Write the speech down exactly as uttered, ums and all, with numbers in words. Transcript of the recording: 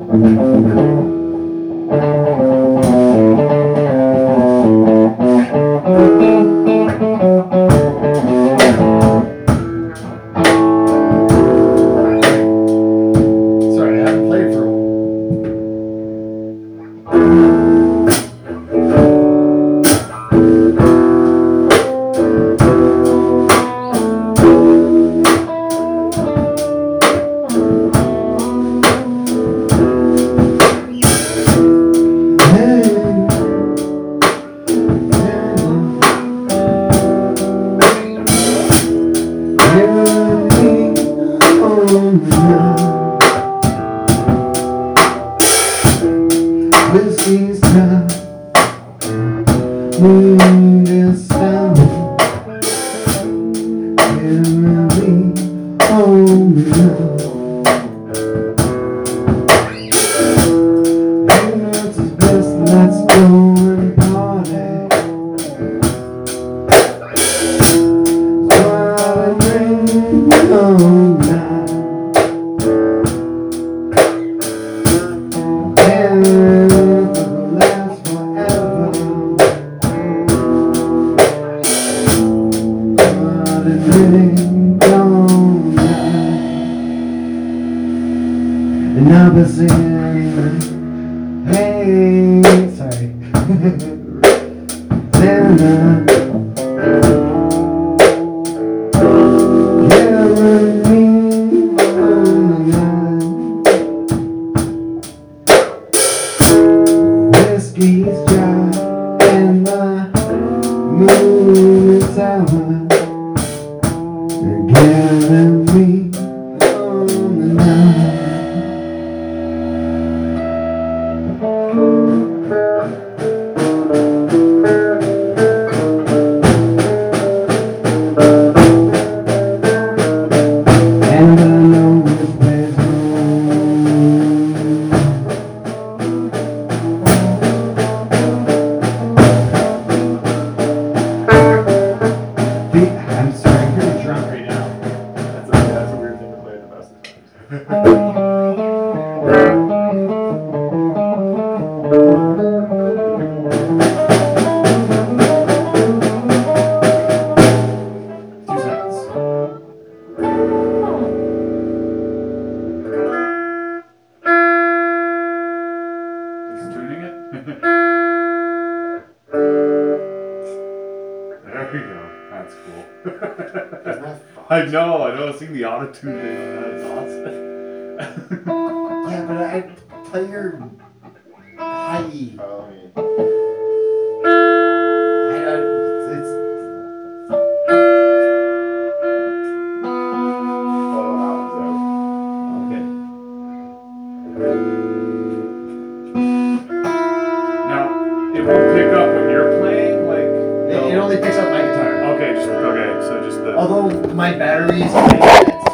Sorry, I haven't played for a while. Whiskey's dry, moon is down, carry me home now. You know it's best, let's go and party. So I'll bring you home now. And I'll be singing, hey, sorry, Santa, carry me home tonight. Whiskey's dry and the moon is sour. Carry me home tonight. And I know this place I'm sorry, I'm pretty drunk right now. That's a, that's a weird thing to play at the best of times. Two seconds. Just tuning it? There we go. That's cool. Isn't that fun? I know, I know. Seeing the auto-tune thing on that is awesome. Yeah, but I play your high E. Oh, yeah. I don't, it's, okay. Now, it won't pick up when you're playing, like. It, it only picks up my guitar. Okay, just okay. So just the. Although my battery is